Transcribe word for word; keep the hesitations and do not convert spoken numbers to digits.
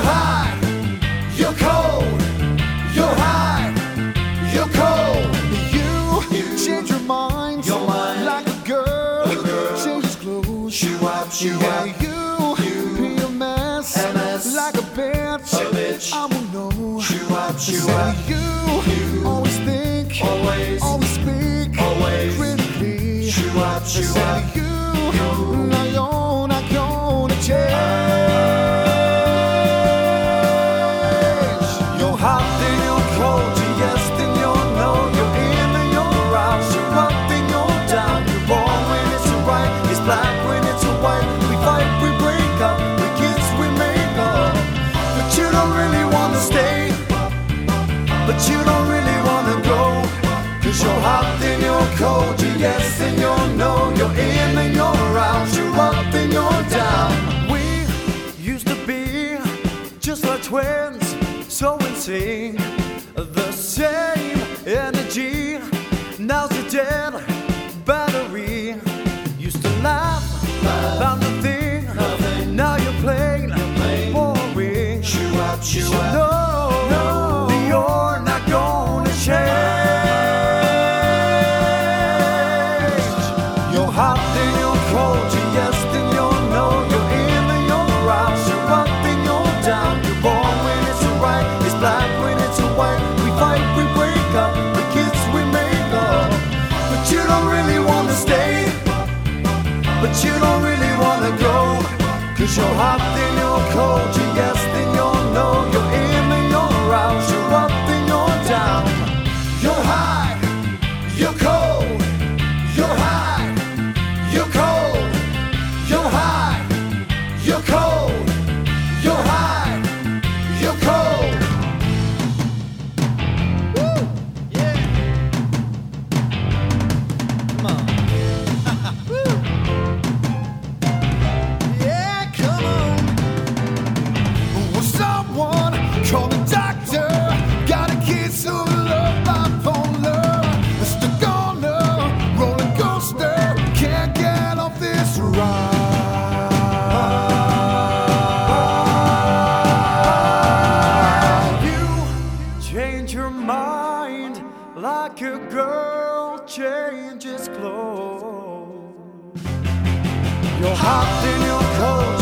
hot, you're cold, you're hot, you're cold. You, you change your mind, your mind like a girl, a girl. Changes clothes, she wipes, she yeah, wipes. You, you be a mess, a mess, like a bitch, a bitch. I will know, she wipes, she wipes. You, you always think, always, always speak, always critically, she wipes, she wipes. You, you, now you're not gonna change. You're hot, then you're cold, you're yes, then you're no. You're in, then you're out, you're up, then you're down. You're wrong when it's right, it's black when it's white. We fight, we break up, we kiss, we make up. But you don't really wanna stay, but you don't really wanna go. Cause you're hot, then you're cold, you're yes, then you're no. You're in, then you're out, you're up, then you're down. We used to be just like twins, so insane, the same energy. Now's a dead battery. Used to laugh about nothing, nothing. Now you're plain, plain boring. Shoo out, shoo you out. Know no. That you're not gonna change. You're hot, then you're cold, you're yes, then you're no. You're in, then you're out, you're up, then you're down. You're born when it's right, it's black when it's white. We fight, we break up, we kiss, we make up. But you don't really wanna stay, but you don't really wanna go. Cause you're hot, then you're cold, you're yes, then you're no. You're in, then you're out, you're up, then you're down. You're hot, you're cold, you're hot, you're cold, you're hot, you're cold, you're hot, you're cold. Woo! Yeah. Come on. Woo! Yeah, come on. Will someone call the doctor? Got a case of love bipolar. Stuck on a roller coaster. Can't get off this ride. Change your mind like a girl changes clothes. You're hot, then you're cold.